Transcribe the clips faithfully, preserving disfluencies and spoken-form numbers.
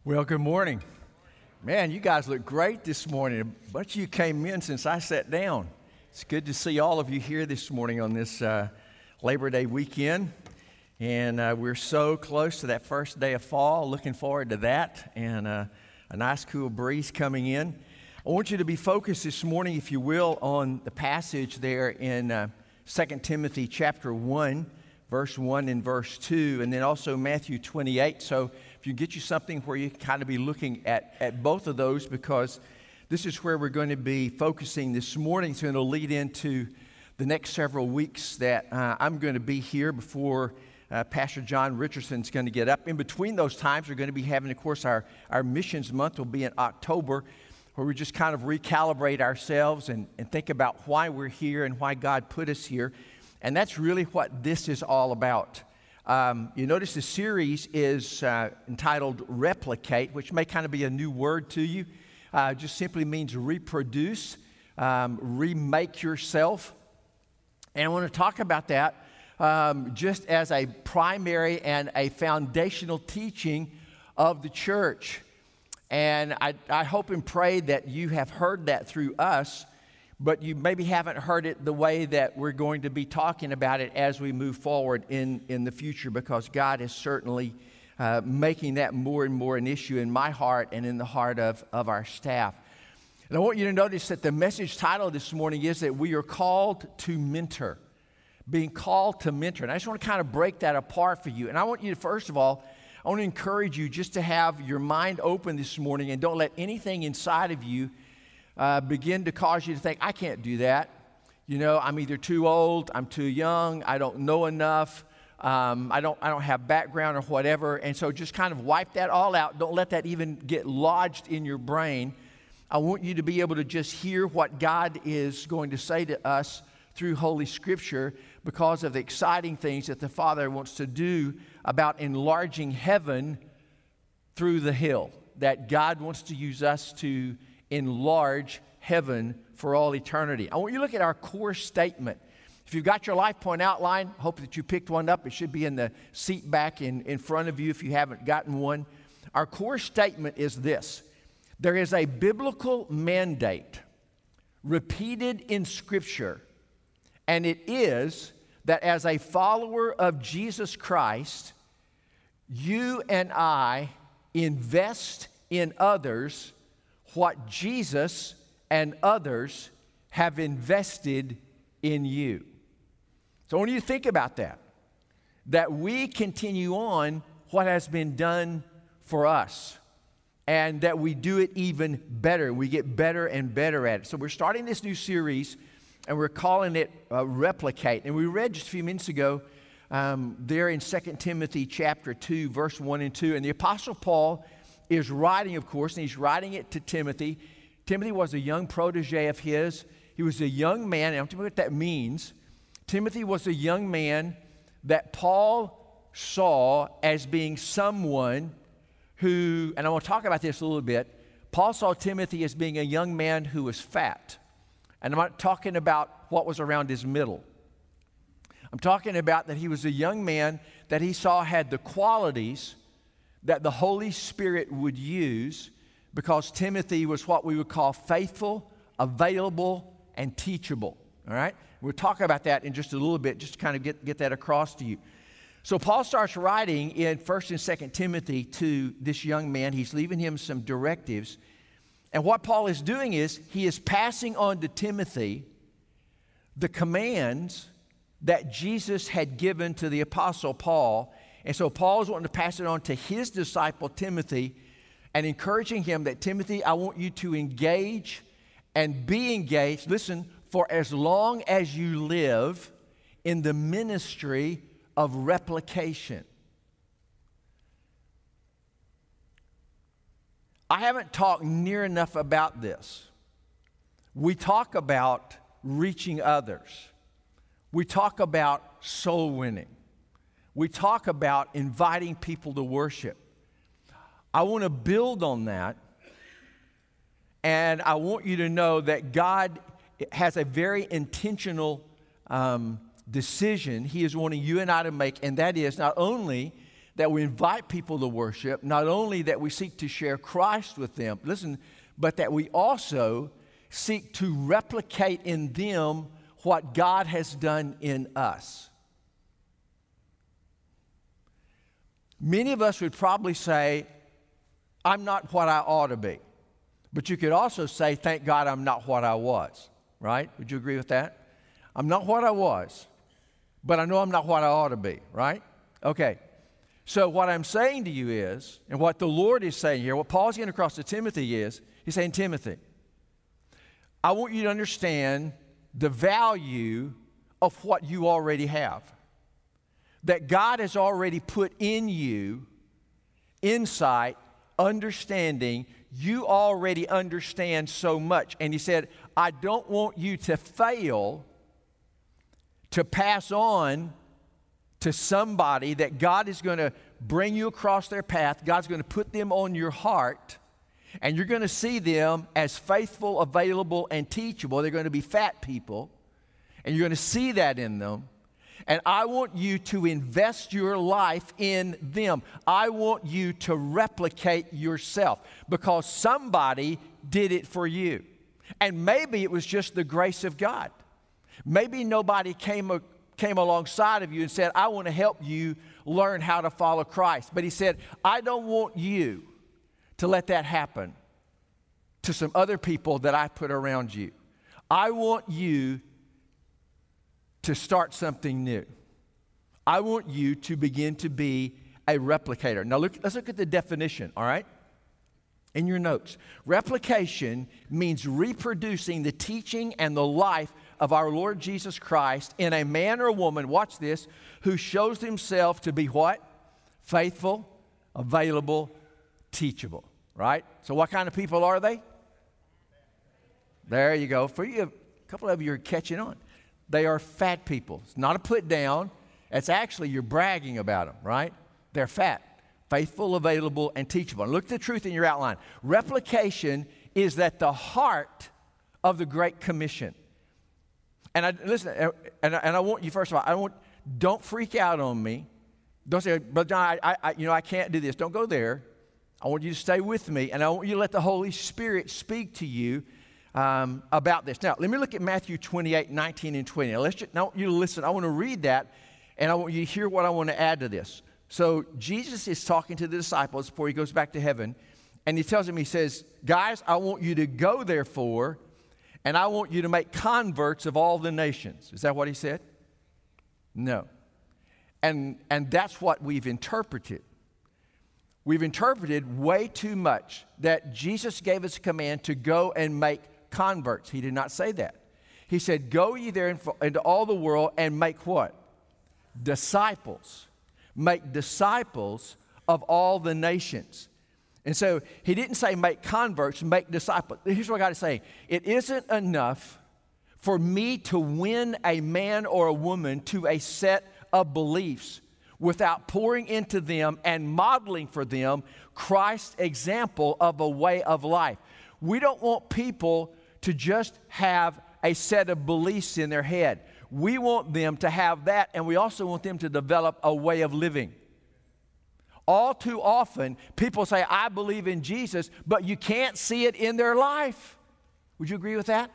Well, good morning. Man, you guys look great this morning. A bunch of you came in since I sat down. It's good to see all of you here this morning on this uh, Labor Day weekend. And uh, we're so close to that first day of fall. Looking forward to that and uh, a nice cool breeze coming in. I want you to be focused this morning, if you will, on the passage there in uh, Second Timothy chapter one, verse one and verse two, and then also Matthew twenty-eight. So if you get you something where you can kind of be looking at, at both of those, because this is where we're going to be focusing this morning. It's going to lead into the next several weeks that uh, I'm going to be here before uh, Pastor John Richardson's going to get up. In between those times, we're going to be having, of course, our, our missions month will be in October, where we just kind of recalibrate ourselves and, and think about why we're here and why God put us here. And that's really what this is all about. Um, you notice the series is uh, entitled Replicate, which may kind of be a new word to you. Uh, it just simply means reproduce, um, remake yourself. And I want to talk about that um, just as a primary and a foundational teaching of the church. And I, I hope and pray that you have heard that through us, but you maybe haven't heard it the way that we're going to be talking about it as we move forward in, in the future, because God is certainly uh, making that more and more an issue in my heart and in the heart of, of our staff. And I want you to notice that the message title this morning is that we are called to mentor, being called to mentor. And I just want to kind of break that apart for you. And I want you to, first of all, I want to encourage you just to have your mind open this morning and don't let anything inside of you Uh, begin to cause you to think, I can't do that. You know, I'm either too old, I'm too young, I don't know enough, um, I don't I don't have background or whatever. And so just kind of wipe that all out. Don't let that even get lodged in your brain. I want you to be able to just hear what God is going to say to us through Holy Scripture, because of the exciting things that the Father wants to do about enlarging heaven through the hill, that God wants to use us to enlarge heaven for all eternity. I want you to look at our core statement. If you've got your life point outline, I hope that you picked one up. It should be in the seat back in, in front of you if you haven't gotten one. Our core statement is this: there is a biblical mandate repeated in Scripture, and it is that as a follower of Jesus Christ, you and I invest in others what Jesus and others have invested in you. So I want you to think about that, that we continue on what has been done for us, and that we do it even better. We get better and better at it. So we're starting this new series, and we're calling it uh, Replicate. And we read just a few minutes ago um, there in Second Timothy chapter two, verse one and two. And the Apostle Paul is writing, of course, and he's writing it to Timothy. Timothy was a young protege of his. He was a young man, and I'm telling you what that means. Timothy was a young man that Paul saw as being someone who, and I want to talk about this a little bit, Paul saw Timothy as being a young man who was fat. And I'm not talking about what was around his middle. I'm talking about that he was a young man that he saw had the qualities that the Holy Spirit would use, because Timothy was what we would call faithful, available, and teachable. All right? We'll talk about that in just a little bit, just to kind of get, get that across to you. So Paul starts writing in First and Second Timothy to this young man. He's leaving him some directives. And what Paul is doing is he is passing on to Timothy the commands that Jesus had given to the Apostle Paul. And so Paul is wanting to pass it on to his disciple, Timothy, and encouraging him that, Timothy, I want you to engage and be engaged, listen, for as long as you live in the ministry of replication. I haven't talked near enough about this. We talk about reaching others. We talk about soul winning. We talk about inviting people to worship. I want to build on that, and I want you to know that God has a very intentional um, decision He is wanting you and I to make, and that is not only that we invite people to worship, not only that we seek to share Christ with them, listen, but that we also seek to replicate in them what God has done in us. Many of us would probably say, I'm not what I ought to be. But you could also say, thank God I'm not what I was, right? Would you agree with that? I'm not what I was, but I know I'm not what I ought to be, right? Okay. So what I'm saying to you is, and what the Lord is saying here, what Paul's getting across to Timothy is, he's saying, Timothy, I want you to understand the value of what you already have. That God has already put in you insight, understanding. You already understand so much. And he said, I don't want you to fail to pass on to somebody that God is going to bring you across their path. God's going to put them on your heart. And you're going to see them as faithful, available, and teachable. They're going to be fat people. And you're going to see that in them. And I want you to invest your life in them. I want you to replicate yourself because somebody did it for you. And maybe it was just the grace of God. Maybe nobody came, came alongside of you and said, I want to help you learn how to follow Christ. But he said, I don't want you to let that happen to some other people that I put around you. I want you to start something new. I want you to begin to be a replicator. Now look, let's look at the definition, all right? In your notes. Replication means reproducing the teaching and the life of our Lord Jesus Christ in a man or woman, watch this, who shows himself to be what? Faithful, available, teachable, right? So what kind of people are they? There you go. For you, a couple of you are catching on. They are fat people. It's not a put down. It's actually you're bragging about them, right? They're fat, faithful, available, and teachable. And look at the truth in your outline. Replication is that the heart of the Great Commission. And I, listen, and I, and I want you, first of all, I want, don't freak out on me. Don't say, but John, I, I, you know, I can't do this. Don't go there. I want you to stay with me, and I want you to let the Holy Spirit speak to you Um, about this. Now, let me look at Matthew twenty-eight, nineteen, and twenty. Now, let's just, now I want you to listen. I want to read that, and I want you to hear what I want to add to this. So, Jesus is talking to the disciples before he goes back to heaven, and he tells them, he says, guys, I want you to go, therefore, and I want you to make converts of all the nations. Is that what he said? No. And, and that's what we've interpreted. We've interpreted way too much that Jesus gave us a command to go and make converts. He did not say that. He said, go ye there into all the world and make what? Disciples. Make disciples of all the nations. And so he didn't say make converts, make disciples. Here's what God is saying. It isn't enough for me to win a man or a woman to a set of beliefs without pouring into them and modeling for them Christ's example of a way of life. We don't want people to just have a set of beliefs in their head. We want them to have that, and we also want them to develop a way of living. All too often, people say, I believe in Jesus, but you can't see it in their life. Would you agree with that?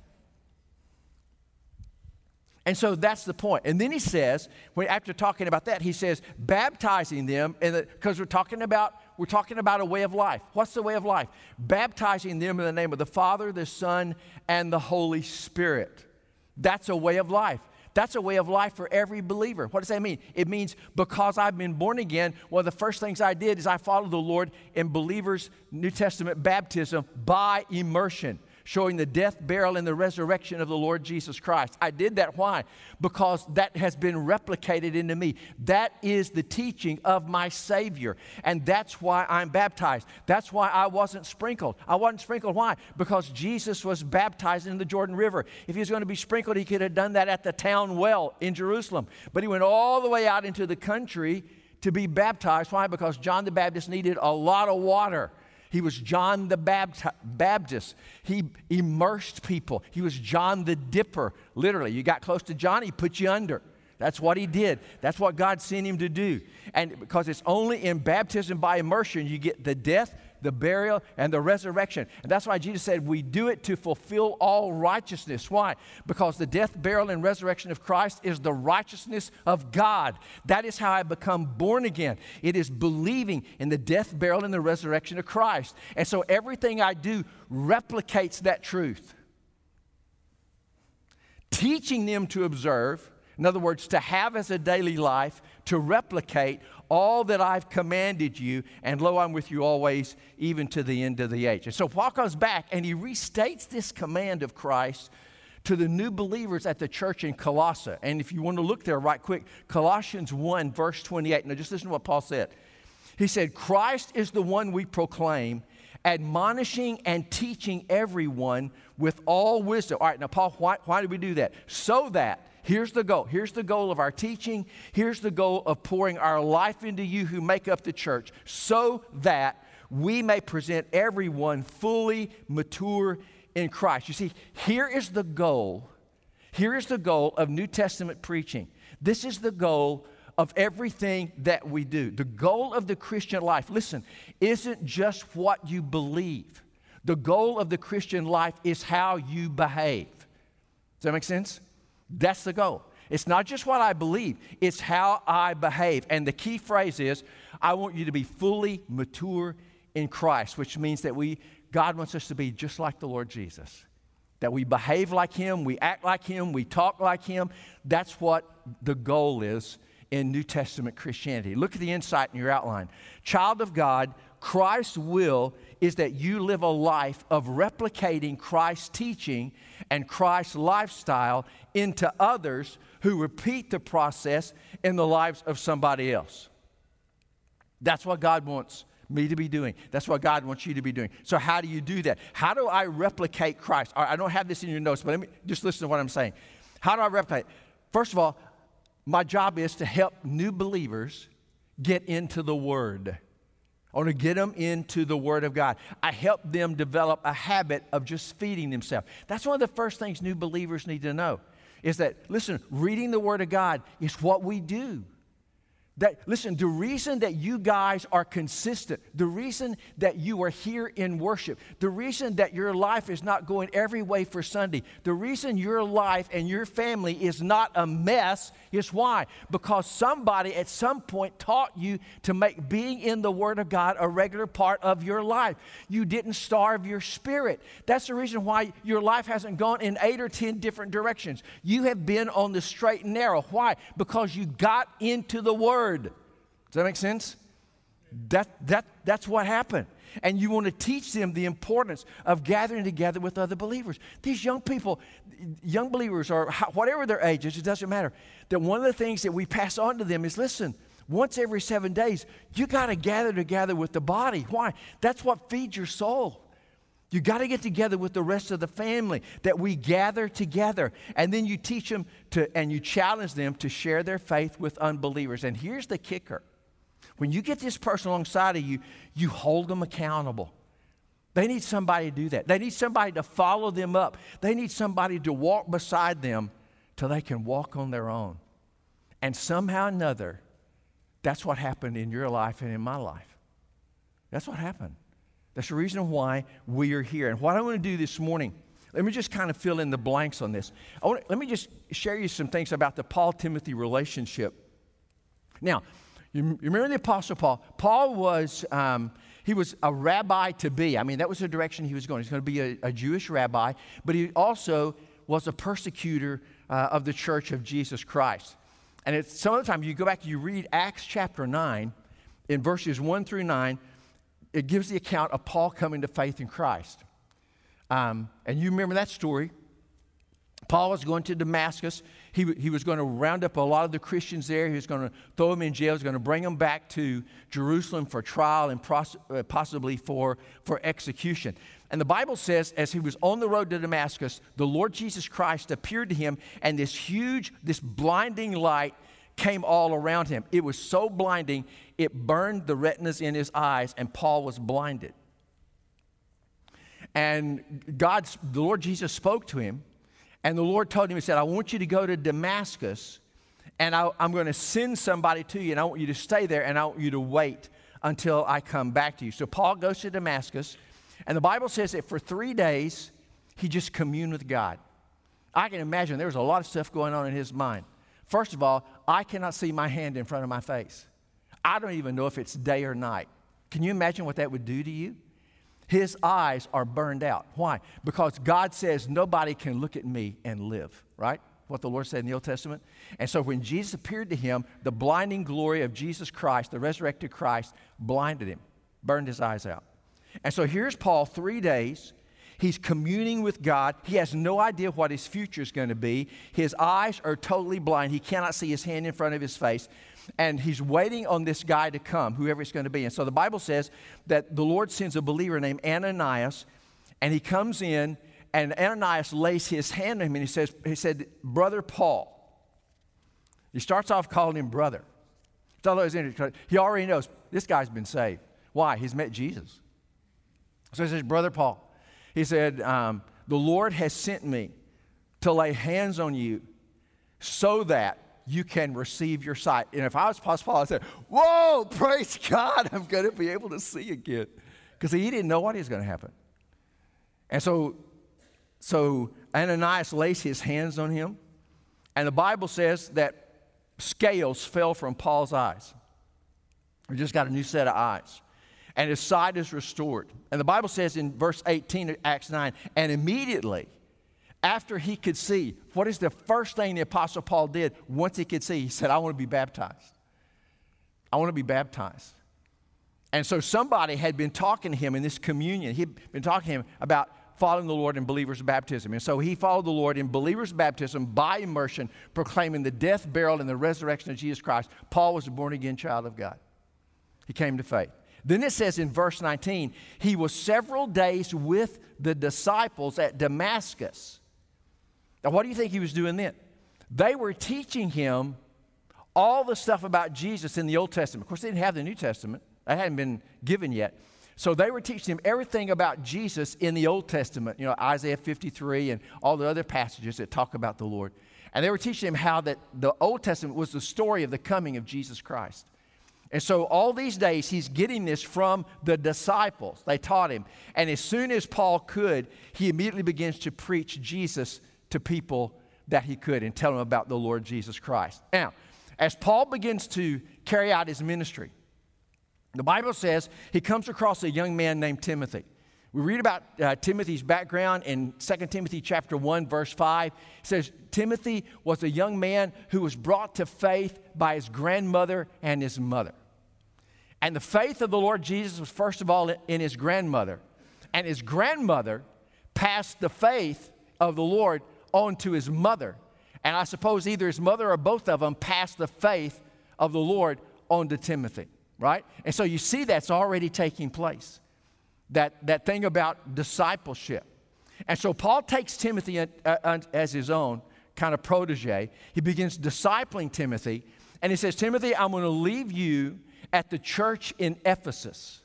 And so that's the point. And then he says, when, after talking about that, he says, baptizing them, because we're talking about we're talking about a way of life. What's the way of life? Baptizing them in the name of the Father, the Son, and the Holy Spirit. That's a way of life. That's a way of life for every believer. What does that mean? It means because I've been born again, one of the first things I did is I followed the Lord in believers' New Testament baptism by immersion, showing the death, burial, and the resurrection of the Lord Jesus Christ. I did that. Why? Because that has been replicated into me. That is the teaching of my Savior, and that's why I'm baptized. That's why I wasn't sprinkled. I wasn't sprinkled. Why? Because Jesus was baptized in the Jordan River. If he was going to be sprinkled, he could have done that at the town well in Jerusalem. But he went all the way out into the country to be baptized. Why? Because John the Baptist needed a lot of water. He was John the Baptist. He immersed people. He was John the Dipper, literally. You got close to John, he put you under. That's what he did. That's what God sent him to do. And because it's only in baptism by immersion you get the death, the burial, and the resurrection. And that's why Jesus said we do it to fulfill all righteousness. Why? Because the death, burial, and resurrection of Christ is the righteousness of God. That is how I become born again. It is believing in the death, burial, and the resurrection of Christ. And so everything I do replicates that truth. Teaching them to observe, in other words, to have as a daily life, to replicate all that I've commanded you, and lo, I'm with you always, even to the end of the age. And so Paul comes back and he restates this command of Christ to the new believers at the church in Colossae. And if you want to look there right quick, Colossians one, verse twenty-eight. Now just listen to what Paul said. He said, Christ is the one we proclaim, admonishing and teaching everyone with all wisdom. All right, now, Paul, why, why do we do that? So that, here's the goal. Here's the goal of our teaching. Here's the goal of pouring our life into you who make up the church, so that we may present everyone fully mature in Christ. You see, here is the goal. Here is the goal of New Testament preaching. This is the goal of everything that we do. The goal of the Christian life, listen, isn't just what you believe. The goal of the Christian life is how you behave. Does that make sense? That's the goal. It's not just what I believe, it's how I behave. And the key phrase is, I want you to be fully mature in Christ, which means that we, God wants us to be just like the Lord Jesus. That we behave like Him, we act like Him, we talk like Him. That's what the goal is in New Testament Christianity. Look at the insight in your outline. Child of God, Christ's will is that you live a life of replicating Christ's teaching and Christ's lifestyle into others who repeat the process in the lives of somebody else. That's what God wants me to be doing. That's what God wants you to be doing. So how do you do that? How do I replicate Christ? All right, I don't have this in your notes, but let me just listen to what I'm saying. How do I replicate? First of all, my job is to help new believers get into the Word. I want to get them into the Word of God. I help them develop a habit of just feeding themselves. That's one of the first things new believers need to know, is that, listen, reading the Word of God is what we do. That, listen, the reason that you guys are consistent, the reason that you are here in worship, the reason that your life is not going every way for Sunday, the reason your life and your family is not a mess is why? Because somebody at some point taught you to make being in the Word of God a regular part of your life. You didn't starve your spirit. That's the reason why your life hasn't gone in eight or ten different directions. You have been on the straight and narrow. Why? Because you got into the Word. Does that make sense? That, that, that's what happened. And you want to teach them the importance of gathering together with other believers. These young people, young believers, or whatever their ages, it doesn't matter. That one of the things that we pass on to them is, listen, once every seven days, you got to gather together with the body. Why? That's what feeds your soul. You got to get together with the rest of the family, that we gather together. And then you teach them to, and you challenge them to share their faith with unbelievers. And here's the kicker. When you get this person alongside of you, you hold them accountable. They need somebody to do that. They need somebody to follow them up. They need somebody to walk beside them till they can walk on their own. And somehow or another, that's what happened in your life and in my life. That's what happened. That's the reason why we are here. And what I want to do this morning, let me just kind of fill in the blanks on this. I want to, let me just share you some things about the Paul-Timothy relationship. Now, you, you remember the Apostle Paul? Paul was, um, he was a rabbi to be. I mean, that was the direction he was going. He's going to be a, a Jewish rabbi, but he also was a persecutor uh, of the church of Jesus Christ. And it's, some of the time, you go back and you read Acts chapter nine, in verses one through nine, it gives the account of Paul coming to faith in Christ. Um, and you remember that story. Paul was going to Damascus. He, he was going to round up a lot of the Christians there. He was going to throw them in jail. He was going to bring them back to Jerusalem for trial and pros- uh, possibly for, for execution. And the Bible says, as he was on the road to Damascus, the Lord Jesus Christ appeared to him, and this huge, this blinding light came all around him. It was so blinding, it burned the retinas in his eyes, and Paul was blinded. And God, the Lord Jesus spoke to him, and the Lord told him, he said, I want you to go to Damascus, And I, I'm going to send somebody to you, and I want you to stay there, and I want you to wait until I come back to you. So Paul goes to Damascus, and the Bible says that for three days, he just communed with God. I can imagine there was a lot of stuff going on in his mind. First of all, I cannot see my hand in front of my face. I don't even know if it's day or night. Can you imagine what that would do to you? His eyes are burned out. Why? Because God says nobody can look at me and live, right? What the Lord said in the Old Testament. And so when Jesus appeared to him, the blinding glory of Jesus Christ, the resurrected Christ, blinded him, burned his eyes out. And so here's Paul, three days. He's communing with God. He has no idea what his future is going to be. His eyes are totally blind. He cannot see his hand in front of his face. And he's waiting on this guy to come, whoever it's going to be. And so the Bible says that the Lord sends a believer named Ananias, and he comes in, and Ananias lays his hand on him, and he says, he said, Brother Paul. He starts off calling him brother. He already knows this guy's been saved. Why? He's met Jesus. So he says, Brother Paul. He said, um, the Lord has sent me to lay hands on you so that you can receive your sight. And if I was Apostle Paul, I'd say, whoa, praise God, I'm going to be able to see again. Because he didn't know what was going to happen. And so, so Ananias lays his hands on him. And the Bible says that scales fell from Paul's eyes. He just got a new set of eyes. And his sight is restored. And the Bible says in verse eighteen of Acts nine, and immediately after he could see, what is the first thing the Apostle Paul did once he could see? He said, I want to be baptized. I want to be baptized. And so somebody had been talking to him in this communion. He'd been talking to him about following the Lord in believers' baptism. And so he followed the Lord in believers' baptism by immersion, proclaiming the death, burial, and the resurrection of Jesus Christ. Paul was a born-again child of God. He came to faith. Then it says in verse nineteen, he was several days with the disciples at Damascus. Now, what do you think he was doing then? They were teaching him all the stuff about Jesus in the Old Testament. Of course, they didn't have the New Testament. That hadn't been given yet. So they were teaching him everything about Jesus in the Old Testament, you know, Isaiah fifty-three and all the other passages that talk about the Lord. And they were teaching him how that the Old Testament was the story of the coming of Jesus Christ. And so all these days, he's getting this from the disciples. They taught him. And as soon as Paul could, he immediately begins to preach Jesus to people that he could and tell them about the Lord Jesus Christ. Now, as Paul begins to carry out his ministry, the Bible says he comes across a young man named Timothy. We read about uh, Timothy's background in Second Timothy chapter one, verse five. It says, Timothy was a young man who was brought to faith by his grandmother and his mother. And the faith of the Lord Jesus was first of all in his grandmother. And his grandmother passed the faith of the Lord on to his mother. And I suppose either his mother or both of them passed the faith of the Lord on to Timothy, right? And so you see that's already taking place. That, that thing about discipleship. And so Paul takes Timothy as his own kind of protege. He begins discipling Timothy. And he says, Timothy, I'm going to leave you at the church in Ephesus.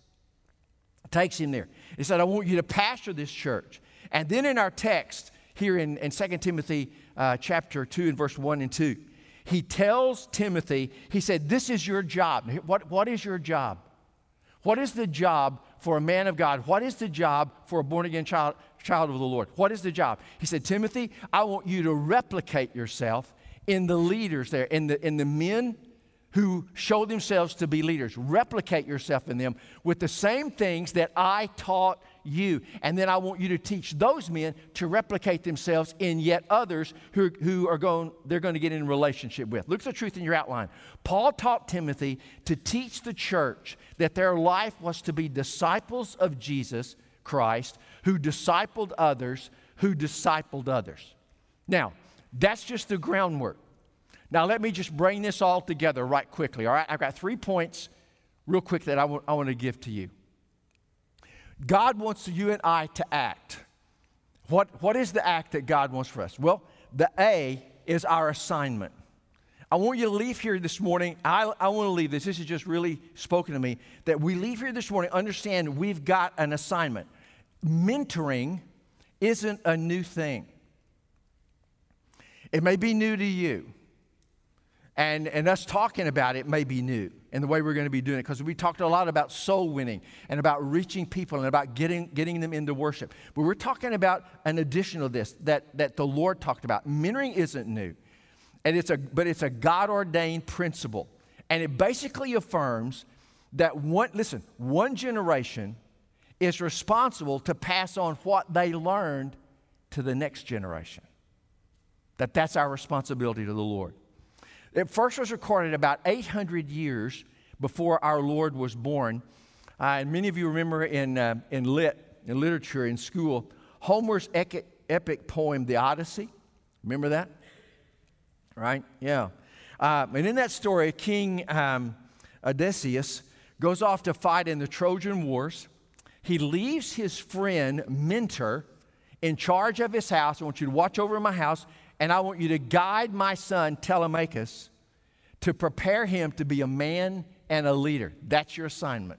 Takes him there. He said, I want you to pastor this church. And then in our text here in, in Second Timothy uh, chapter two and verse one and two, he tells Timothy, he said, this is your job. What, what is your job? What is the job for a man of God? What is the job for a born-again child, child of the Lord? What is the job? He said, Timothy, I want you to replicate yourself in the leaders there, in the, in the men who show themselves to be leaders. Replicate yourself in them with the same things that I taught you. And then I want you to teach those men to replicate themselves in yet others who, who are going, they're going to get in a relationship with. Look at the truth in your outline. Paul taught Timothy to teach the church that their life was to be disciples of Jesus Christ, who discipled others, who discipled others. Now, that's just the groundwork. Now, let me just bring this all together right quickly, all right? I've got three points real quick that I want, I want to give to you. God wants you and I to act. What, what is the act that God wants for us? Well, the A is our assignment. I want you to leave here this morning. I, I want to leave this. This is just really spoken to me. That we leave here this morning, understand we've got an assignment. Mentoring isn't a new thing. It may be new to you. And, and us talking about it may be new in the way we're going to be doing it, because we talked a lot about soul winning and about reaching people and about getting, getting them into worship. But we're talking about an addition of this that, that the Lord talked about. Mentoring isn't new, and it's a, but it's a God-ordained principle. And it basically affirms that one, listen, one generation is responsible to pass on what they learned to the next generation. That that's our responsibility to the Lord. It first was recorded about eight hundred years before our Lord was born. Uh, and many of you remember in, uh, in lit, in literature in school, Homer's epic, epic poem, The Odyssey. Remember that? Right? Yeah. Uh, and in that story, King um, Odysseus goes off to fight in the Trojan Wars. He leaves his friend, Mentor, in charge of his house. I want you to watch over my house, and I want you to guide my son, Telemachus, to prepare him to be a man and a leader. That's your assignment.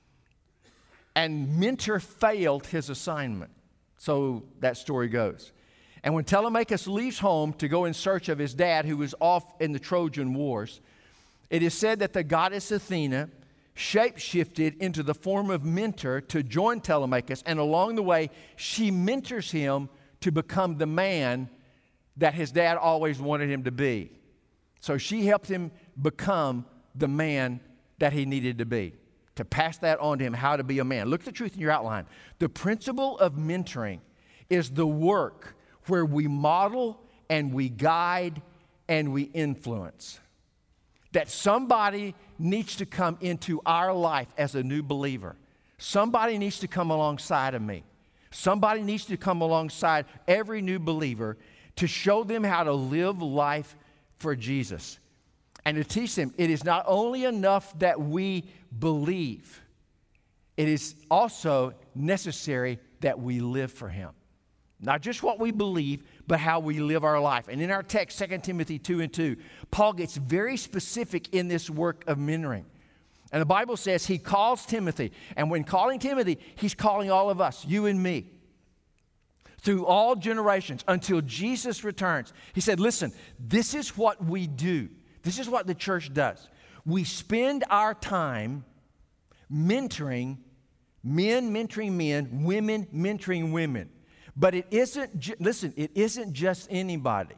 And Mentor failed his assignment. So that story goes. And when Telemachus leaves home to go in search of his dad, who was off in the Trojan Wars, it is said that the goddess Athena shape-shifted into the form of Mentor to join Telemachus, and along the way, she mentors him to become the man that his dad always wanted him to be. So she helped him become the man that he needed to be, to pass that on to him, how to be a man. Look at the truth in your outline. The principle of mentoring is the work where we model and we guide and we influence. That somebody needs to come into our life as a new believer. Somebody needs to come alongside of me. Somebody needs to come alongside every new believer to show them how to live life for Jesus. And to teach them, it is not only enough that we believe, it is also necessary that we live for Him. Not just what we believe, but how we live our life. And in our text, Second Timothy two and two, Paul gets very specific in this work of mentoring. And the Bible says he calls Timothy. And when calling Timothy, he's calling all of us, you and me, through all generations until Jesus returns. He said, listen, this is what we do. This is what the church does. We spend our time mentoring men, mentoring men, women, mentoring women. But it isn't, ju- listen, it isn't just anybody.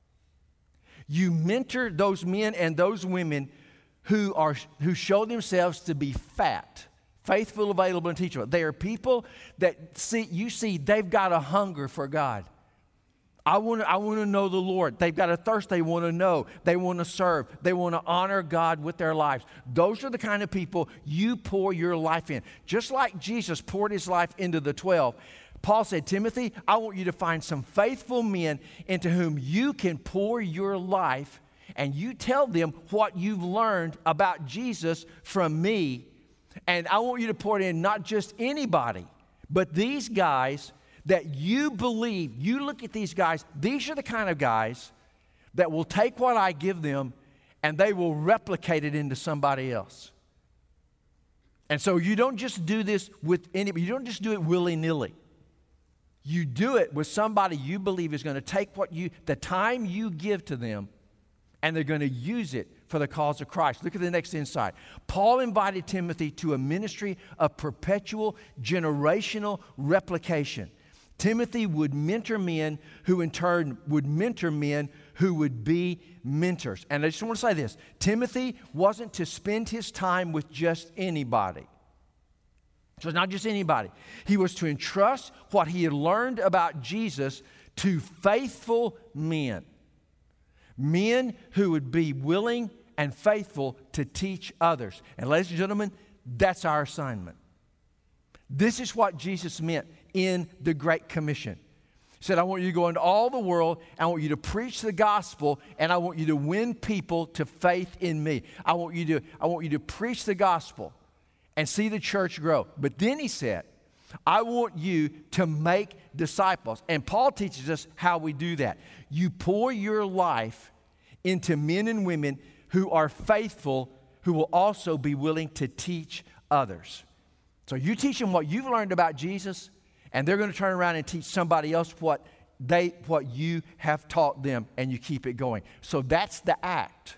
You mentor those men and those women who are who show themselves to be fat, faithful, available, and teachable. They are people that see you see they've got a hunger for God. I want to I want to know the Lord. They've got a thirst. They want to know. They want to serve. They want to honor God with their lives. Those are the kind of people you pour your life in. Just like Jesus poured his life into the twelve. Paul said, Timothy, I want you to find some faithful men into whom you can pour your life, and you tell them what you've learned about Jesus from me. And I want you to pour it in not just anybody, but these guys that you believe. You look at these guys, these are the kind of guys that will take what I give them and they will replicate it into somebody else. And so you don't just do this with anybody, you don't just do it willy-nilly. You do it with somebody you believe is going to take what you, the time you give to them, and they're going to use it for the cause of Christ. Look at the next insight. Paul invited Timothy to a ministry of perpetual, generational replication. Timothy would mentor men who in turn would mentor men who would be mentors. And I just want to say this. Timothy wasn't to spend his time with just anybody. So it's not just anybody. He was to entrust what he had learned about Jesus to faithful men. Men who would be willing and faithful to teach others. And ladies and gentlemen, that's our assignment. This is what Jesus meant in the Great Commission. He said, I want you to go into all the world, and I want you to preach the gospel, and I want you to win people to faith in me. I want you to, I want you to preach the gospel and see the church grow. But then he said, I want you to make disciples. And Paul teaches us how we do that. You pour your life into men and women who are faithful, who will also be willing to teach others. So you teach them what you've learned about Jesus, and they're going to turn around and teach somebody else what they what you have taught them, and you keep it going. So that's the act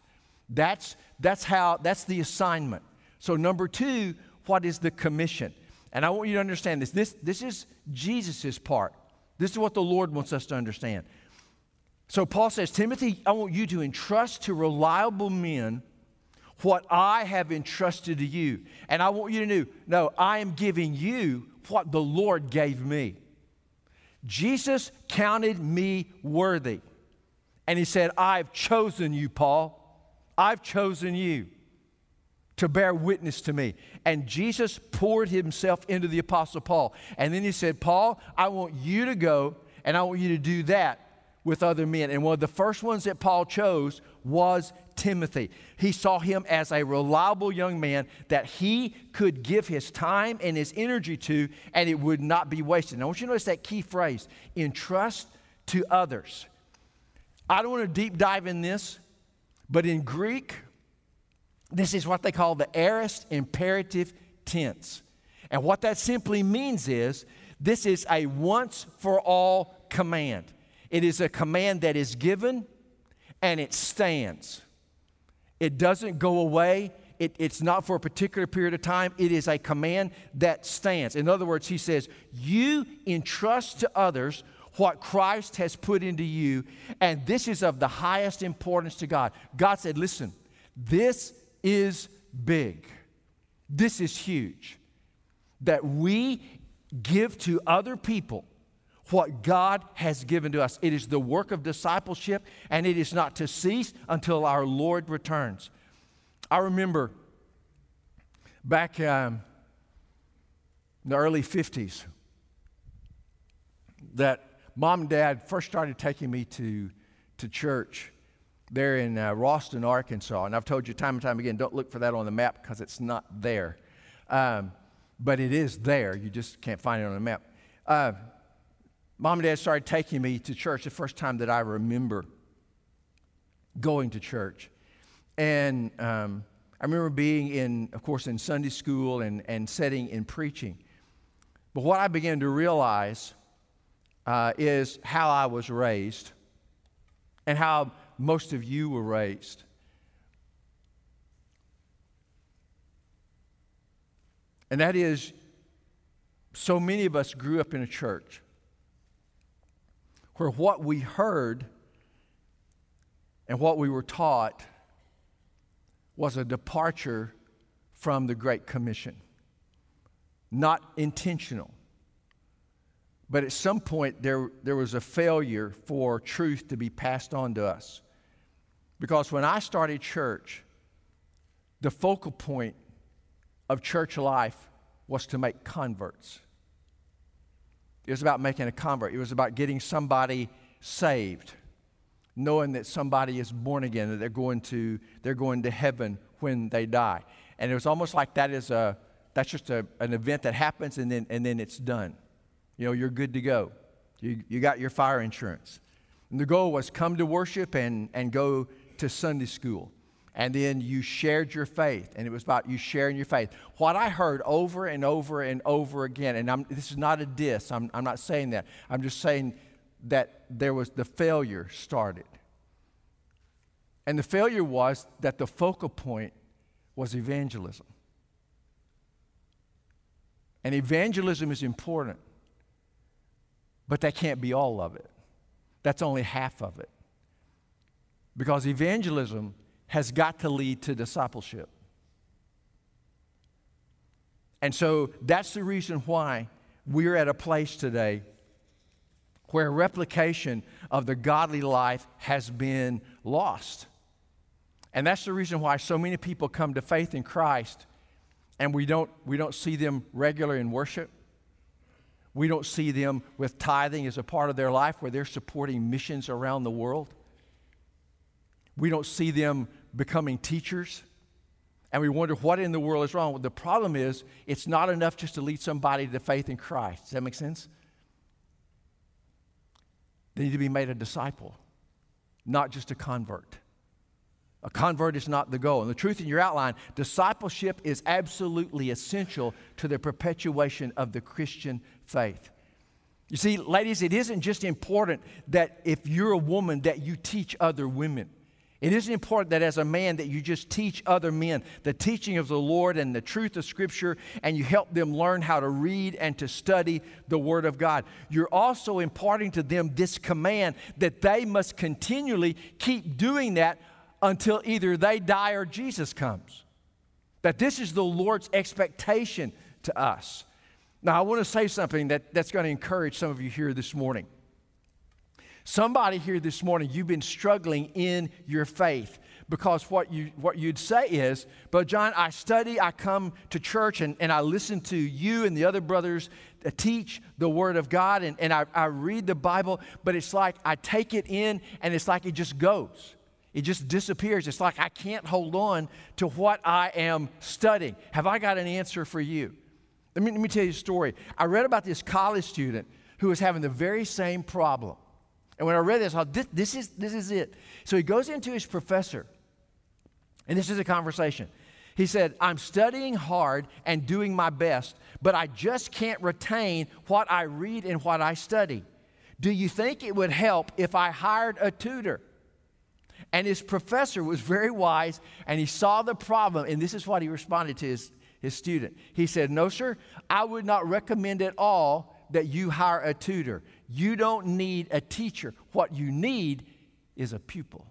That's, that's how, that's the assignment. So number two, what is the commission? And I want you to understand this. This, this is Jesus' part. This is what the Lord wants us to understand. So Paul says, Timothy, I want you to entrust to reliable men what I have entrusted to you. And I want you to know, no, I am giving you what the Lord gave me. Jesus counted me worthy. And he said, I've chosen you, Paul. I've chosen you to bear witness to me. And Jesus poured himself into the Apostle Paul. And then he said, Paul, I want you to go and I want you to do that with other men. And one of the first ones that Paul chose was Timothy. He saw him as a reliable young man that he could give his time and his energy to, and it would not be wasted. Now, I want you to notice that key phrase, entrust to others. I don't want to deep dive in this, but in Greek, this is what they call the aorist imperative tense. And what that simply means is this is a once-for-all command. It is a command that is given and it stands. It doesn't go away. It, it's not for a particular period of time. It is a command that stands. In other words, he says, you entrust to others what Christ has put into you, and this is of the highest importance to God. God said, listen, this is big. This is huge. That we give to other people what God has given to us. It is the work of discipleship, and it is not to cease until our Lord returns. I remember back um, in the early fifties that Mom and Dad first started taking me to, to church there in uh, Ralston, Arkansas. And I've told you time and time again, don't look for that on the map because it's not there. Um, but it is there. You just can't find it on the map. Uh, Mom and Dad started taking me to church the first time that I remember going to church. And um, I remember being in, of course, in Sunday school and, and sitting in preaching. But what I began to realize uh, is how I was raised and how most of you were raised. And that is, so many of us grew up in a church where what we heard and what we were taught was a departure from the Great Commission. Not intentional. But at some point, there, there was a failure for truth to be passed on to us. Because when I started church, the focal point of church life was to make converts. It was about making a convert. It was about getting somebody saved, knowing that somebody is born again, that they're going to they're going to heaven when they die. And it was almost like that is a that's just a, an event that happens and then and then it's done. You know, you're good to go. You you got your fire insurance. And the goal was come to worship and and go to Sunday school. And then you shared your faith, and it was about you sharing your faith. What I heard over and over and over again, and I'm, this is not a diss, I'm, I'm not saying that. I'm just saying that there was the failure started. And the failure was that the focal point was evangelism. And evangelism is important, but that can't be all of it. That's only half of it. Because evangelism has got to lead to discipleship. And so that's the reason why we're at a place today where replication of the godly life has been lost. And that's the reason why so many people come to faith in Christ and we don't, we don't see them regular in worship. We don't see them with tithing as a part of their life where they're supporting missions around the world. We don't see them becoming teachers, and we wonder what in the world is wrong. Well, the problem is it's not enough just to lead somebody to faith in Christ. Does that make sense? They need to be made a disciple, not just a convert. A convert is not the goal. And the truth in your outline, discipleship is absolutely essential to the perpetuation of the Christian faith. You see, ladies, it isn't just important that if you're a woman that you teach other women. It isn't important that as a man that you just teach other men the teaching of the Lord and the truth of Scripture, and you help them learn how to read and to study the Word of God. You're also imparting to them this command that they must continually keep doing that until either they die or Jesus comes. That this is the Lord's expectation to us. Now, I want to say something that, that's going to encourage some of you here this morning. Somebody here this morning, you've been struggling in your faith because what, you, what you'd say is, but John, I study, I come to church, and, and I listen to you and the other brothers teach the Word of God, and, and I, I read the Bible, but it's like I take it in, and it's like it just goes. It just disappears. It's like I can't hold on to what I am studying. Have I got an answer for you? Let me, let me tell you a story. I read about this college student who was having the very same problem. And when I read this, I thought, this, this, is, this is it. So he goes into his professor, and this is a conversation. He said, I'm studying hard and doing my best, but I just can't retain what I read and what I study. Do you think it would help if I hired a tutor? And his professor was very wise, and he saw the problem, and this is what he responded to his, his student. He said, no, sir, I would not recommend at all that you hire a tutor. You don't need a teacher. What you need is a pupil.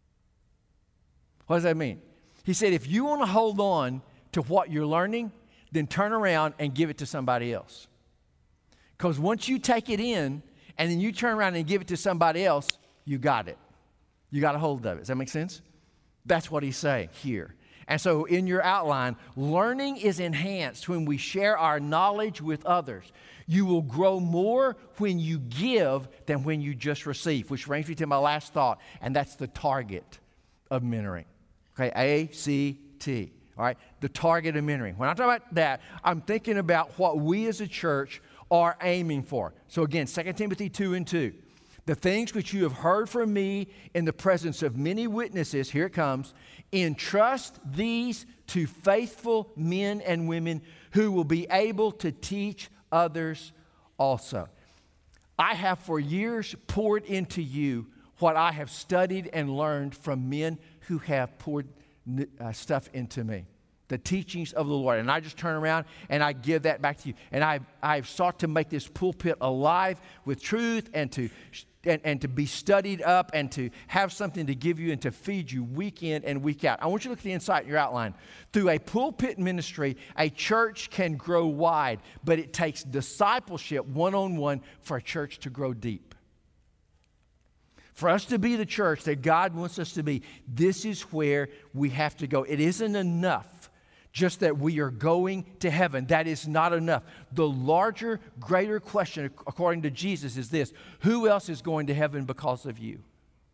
What does that mean? He said, if you want to hold on to what you're learning, then turn around and give it to somebody else. Because once you take it in, and then you turn around and give it to somebody else, you got it. You got a hold of it. Does that make sense? That's what he's saying here. And so in your outline, learning is enhanced when we share our knowledge with others. You will grow more when you give than when you just receive, which brings me to my last thought, and that's the target of mentoring. Okay, A C T. All right, the target of mentoring. When I talk about that, I'm thinking about what we as a church are aiming for. So again, Second Timothy two and two. The things which you have heard from me in the presence of many witnesses, here it comes, entrust these to faithful men and women who will be able to teach others also. I have for years poured into you what I have studied and learned from men who have poured uh, stuff into me. The teachings of the Lord. And I just turn around and I give that back to you. And I've, I've sought to make this pulpit alive with truth and to And, and to be studied up and to have something to give you and to feed you week in and week out. I want you to look at the insight in your outline. Through a pulpit ministry, a church can grow wide, but it takes discipleship one-on-one for a church to grow deep. For us to be the church that God wants us to be, this is where we have to go. It isn't enough just that we are going to heaven. That is not enough. The larger, greater question, according to Jesus, is this: who else is going to heaven because of you?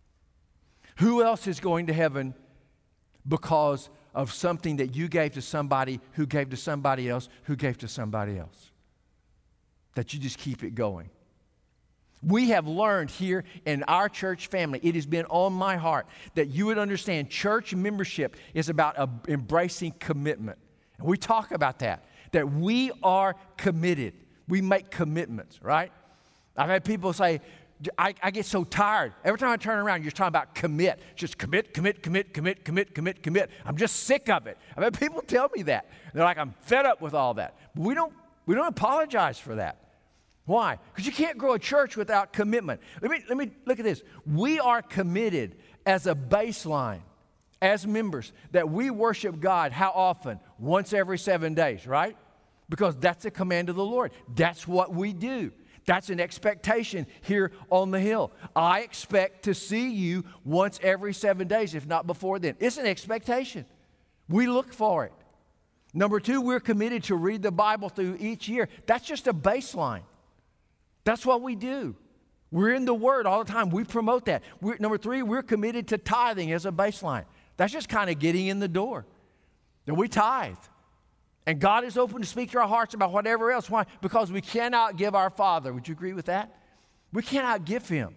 Who else is going to heaven because of something that you gave to somebody who gave to somebody else who gave to somebody else? That you just keep it going. We have learned here in our church family, it has been on my heart that you would understand church membership is about a, embracing commitment. And we talk about that, that we are committed. We make commitments, right? I've had people say, I, I get so tired. Every time I turn around, you're talking about commit. Just commit, commit, commit, commit, commit, commit, commit. I'm just sick of it. I've had people tell me that. They're like, I'm fed up with all that. But we don't, we don't apologize for that. Why? Because you can't grow a church without commitment. Let me, let me look at this. We are committed as a baseline, as members, that we worship God how often? Once every seven days, right? Because that's a command of the Lord. That's what we do. That's an expectation here on the hill. I expect to see you once every seven days, if not before then. It's an expectation. We look for it. Number two, we're committed to read the Bible through each year. That's just a baseline. That's what we do. We're in the Word all the time. We promote that. We're, number three, we're committed to tithing as a baseline. That's just kind of getting in the door. And we tithe. And God is open to speak to our hearts about whatever else. Why? Because we cannot give our Father. Would you agree with that? We cannot give Him.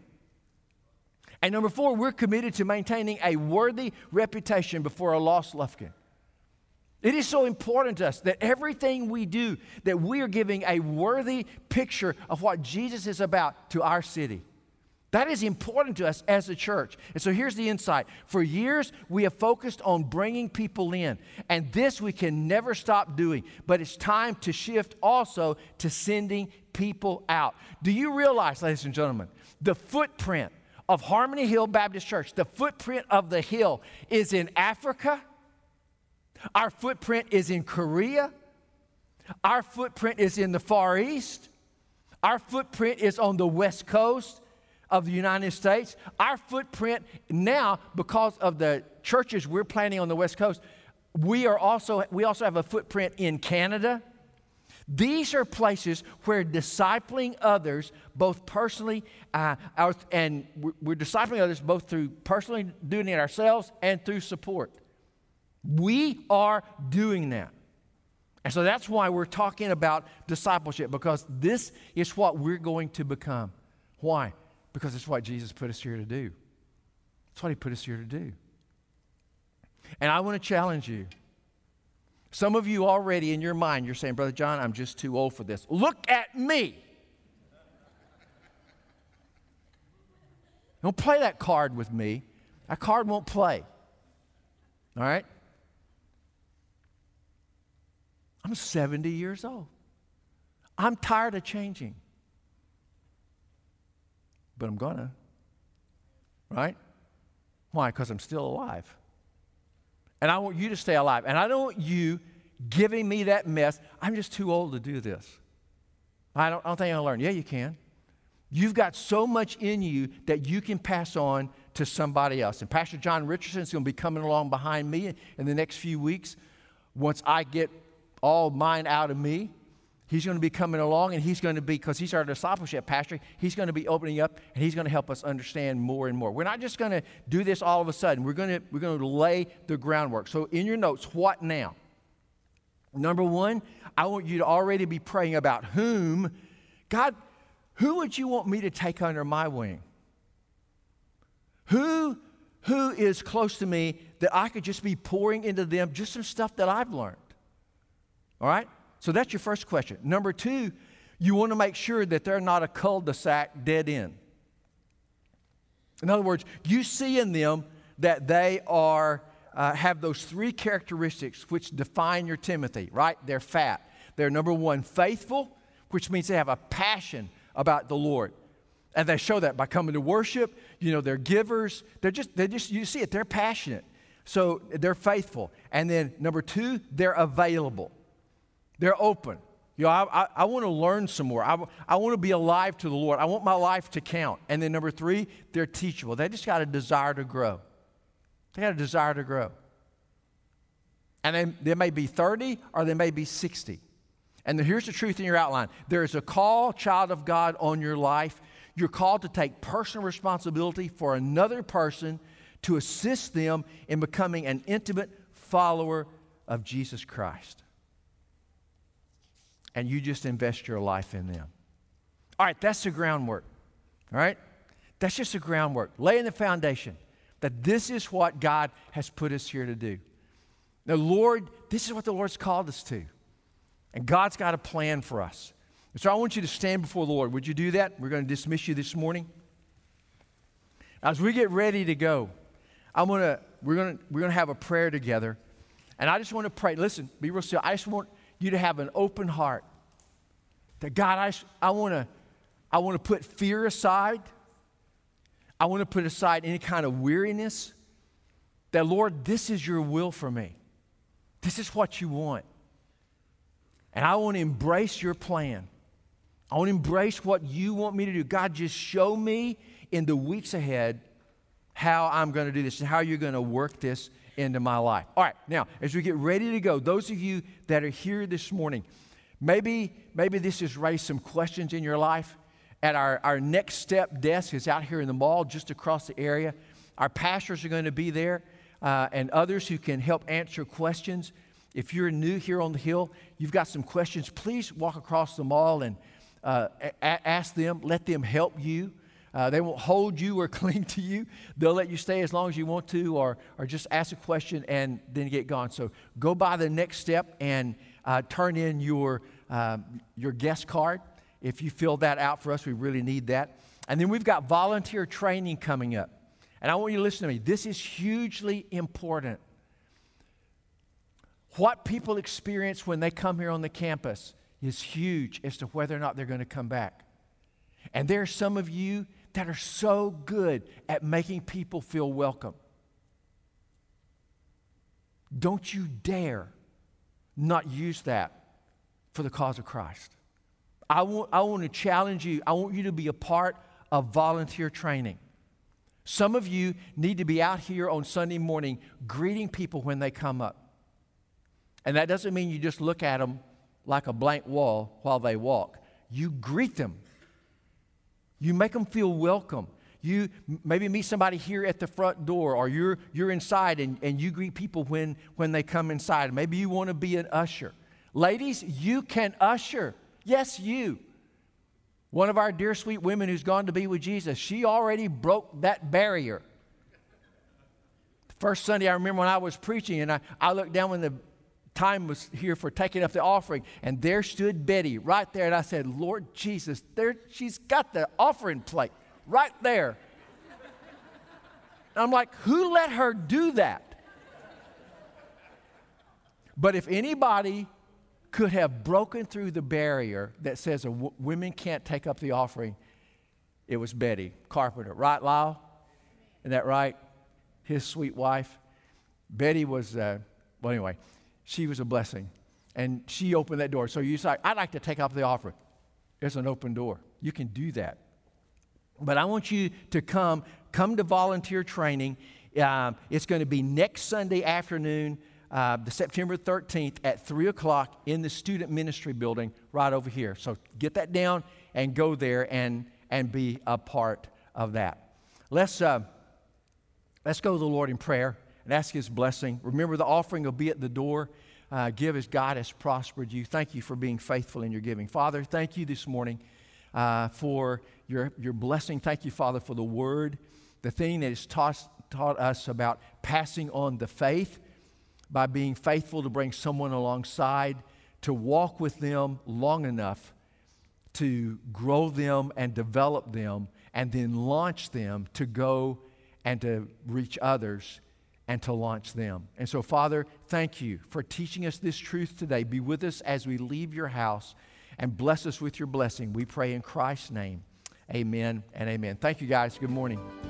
And number four, we're committed to maintaining a worthy reputation before a lost Lufkin. It is so important to us that everything we do, that we are giving a worthy picture of what Jesus is about to our city. That is important to us as a church. And so here's the insight. For years, we have focused on bringing people in, and this we can never stop doing. But it's time to shift also to sending people out. Do you realize, ladies and gentlemen, the footprint of Harmony Hill Baptist Church, the footprint of the hill is in Africa. Our footprint is in Korea. Our footprint is in the Far East. Our footprint is on the West Coast of the United States. Our footprint now, because of the churches we're planning on the West Coast, we are also we also have a footprint in Canada. These are places where discipling others, both personally, uh, our, and we're, we're discipling others both through personally doing it ourselves and through support. We are doing that. And so that's why we're talking about discipleship, because this is what we're going to become. Why? Because it's what Jesus put us here to do. It's what he put us here to do. And I want to challenge you. Some of you already in your mind, you're saying, Brother John, I'm just too old for this. Look at me. Don't play that card with me. That card won't play. All right? I'm seventy years old. I'm tired of changing. But I'm gonna, right? Why? Because I'm still alive. And I want you to stay alive. And I don't want you giving me that mess. I'm just too old to do this. I don't, I don't think I'll learn. Yeah, you can. You've got so much in you that you can pass on to somebody else. And Pastor John Richardson is going to be coming along behind me in the next few weeks. Once I get all mine out of me, he's going to be coming along, and he's going to be, because he's our discipleship pastor, he's going to be opening up, and he's going to help us understand more and more. We're not just going to do this all of a sudden. We're going to, we're going to lay the groundwork. So in your notes, what now? Number one, I want you to already be praying about whom, God, who would you want me to take under my wing? Who, who is close to me that I could just be pouring into them just some stuff that I've learned? All right? So that's your first question. Number two, you want to make sure that they're not a cul-de-sac dead end. In other words, you see in them that they are uh, have those three characteristics which define your Timothy, right? They're fat. They're, number one, faithful, which means they have a passion about the Lord. And they show that by coming to worship. You know, they're givers. They're just, they're just, you see it, they're passionate. So they're faithful. And then number two, they're available. They're open. You know, I, I, I want to learn some more. I, I want to be alive to the Lord. I want my life to count. And then number three, they're teachable. They just got a desire to grow. They got a desire to grow. And they, they may be thirty or they may be sixty. And then here's the truth in your outline. There is a call, child of God, on your life. You're called to take personal responsibility for another person to assist them in becoming an intimate follower of Jesus Christ. And you just invest your life in them. All right, that's the groundwork. All right? That's just the groundwork. Laying the foundation that this is what God has put us here to do. Now, Lord, this is what the Lord's called us to. And God's got a plan for us. And so I want you to stand before the Lord. Would you do that? We're going to dismiss you this morning. As we get ready to go, I'm going to, we're going to, we're going to have a prayer together. And I just want to pray. Listen, be real still. I just want you to have an open heart. That God, I, I want to I want to put fear aside. I want to put aside any kind of weariness. That, Lord, this is your will for me. This is what you want. And I want to embrace your plan. I want to embrace what you want me to do. God, just show me in the weeks ahead how I'm going to do this and how you're going to work this into my life. All right, now, as we get ready to go, those of you that are here this morning, maybe, maybe this has raised some questions in your life. At our, our Next Step desk is out here in the mall just across the area. Our pastors are going to be there uh, and others who can help answer questions. If you're new here on the Hill, you've got some questions, please walk across the mall and uh, a- ask them, let them help you. Uh, they won't hold you or cling to you. They'll let you stay as long as you want to, or, or just ask a question and then get gone. So go by the Next Step and uh, turn in your, um, your guest card. If you fill that out for us, we really need that. And then we've got volunteer training coming up. And I want you to listen to me. This is hugely important. What people experience when they come here on the campus is huge as to whether or not they're going to come back. And there are some of you that are so good at making people feel welcome. Don't you dare not use that for the cause of Christ. I want, I want to challenge you. I want you to be a part of volunteer training. Some of you need to be out here on Sunday morning greeting people when they come up. And that doesn't mean you just look at them like a blank wall while they walk. You greet them. You make them feel welcome. You maybe meet somebody here at the front door, or you're, you're inside and, and you greet people when, when they come inside. Maybe you want to be an usher. Ladies, you can usher. Yes, you. One of our dear sweet women who's gone to be with Jesus, she already broke that barrier. The first Sunday I remember when I was preaching, and I, I looked down when the time was here for taking up the offering, and there stood Betty right there, and I said, Lord Jesus, there she's got the offering plate right there. And I'm like, who let her do that? But if anybody could have broken through the barrier that says a w- women can't take up the offering, it was Betty Carpenter. Right, Lyle? Isn't that right? His sweet wife. Betty was, uh, well, anyway, she was a blessing. And she opened that door. So you say, I'd like to take up the offering. There's an open door. You can do that. But I want you to come, come to volunteer training. Um, it's going to be next Sunday afternoon, uh, the September thirteenth at three o'clock in the student ministry building right over here. So get that down and go there and, and be a part of that. Let's, uh, let's go to the Lord in prayer and ask His blessing. Remember, the offering will be at the door. Uh, give as God has prospered you. Thank you for being faithful in your giving. Father, thank you this morning uh, for your, your blessing. Thank you, Father, for the word, the thing that has taught, taught us about passing on the faith by being faithful to bring someone alongside, to walk with them long enough to grow them and develop them, and then launch them to go and to reach others and to launch them. And so, Father, thank you for teaching us this truth today. Be with us as we leave your house, and bless us with your blessing. We pray in Christ's name. Amen and amen. Thank you, guys. Good morning.